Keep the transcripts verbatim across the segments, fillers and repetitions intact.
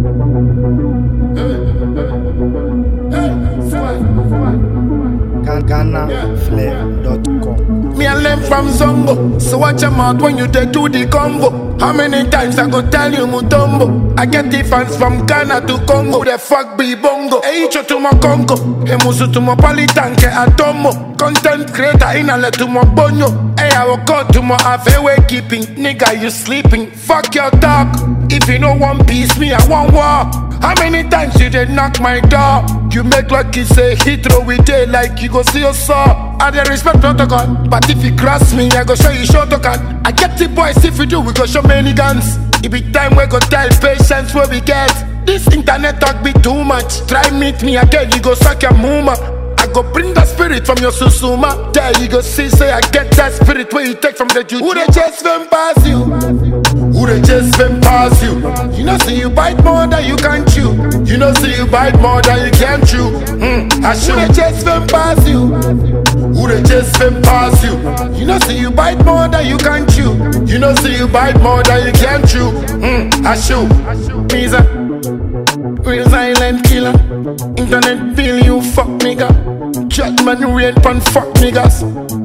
Ghana Flair dot com. Me and them from Zongo, so watch your mouth when you take do the combo. How many times I go tell you Mutombo? I get the fans from Ghana to Congo. Who the fuck be Bongo? Hey, Icho to my Congo. Hey, Musu to my Politanke Atomo. Content creator in a let to my Bonyo. Hey, I will go to my halfway keeping. Nigga, you sleeping? Fuck your talk. If you know one piece, me, I want war. How many times you did knock my door? You make like you say hit throw with it like you go see your saw. I dey respect protocol, but if you cross me, I go show you short can. I get the boys if you do, we go show many guns. It be time we go tell patience where we get. This internet talk be too much. Try meet me again, you go suck your muma. I go bring the spirit from your susuma. There you go see, say I get that spirit where you take from the juju. Who they just them pass you? Who they just them pass you? You know see you bite more than you can chew. You know see you bite more than you can chew. Mm, I shoot. Who they just them pass you? Who they just them pass you? You know see you bite more than you can chew. You know see you bite more than you can chew. Mm, I shoot. Me's a real silent killer. Internet bill you fuck nigga. Judgment rain pon fuck niggas.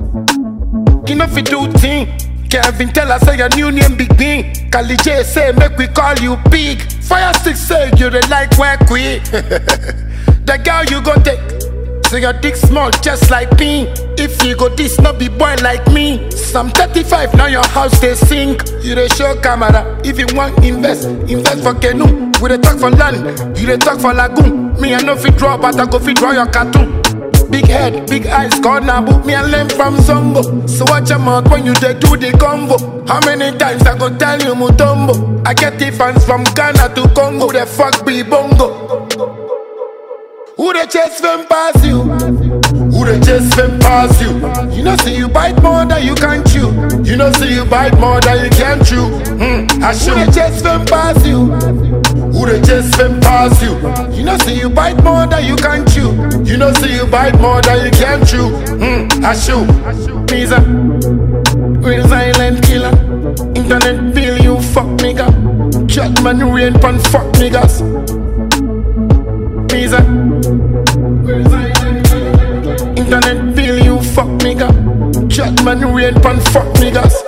You know fi do thing. Kevin tell us say your new name Big Bean. Kali J say make we call you Big. Fire stick say you dey like work we. The girl you go take. Say your dick small just like me. If you go this not be boy like me. Some thirty-five now your house they sink. You dey show camera. If you want invest, invest for canoe. We dey talk for land, you dey talk for lagoon. Me I no fit draw but I go fit draw your cartoon. Big head, big eyes, corner book. Me and them from Zongo. So watch your mouth when you dey do the combo. How many times I go tell you Mutombo? I get the fans from Ghana to Congo. Who the fuck be Bongo? Who they chase them pass you? Who they chase them pass you? You know see you bite more than you can chew. You know see you bite more than you can chew. Mm, I shoot. Who they chase them pass you? Who they chase them pass you? You know see you bite more than you can chew. You know see you bite more than you can chew. Mm, I shoot. Me's a real silent killer. Internet bill you fuck nigga. Judgment rain pon fuck niggas. Me's a real silent killer. Internet bill you fuck nigga. Judgment rain pon fuck niggas.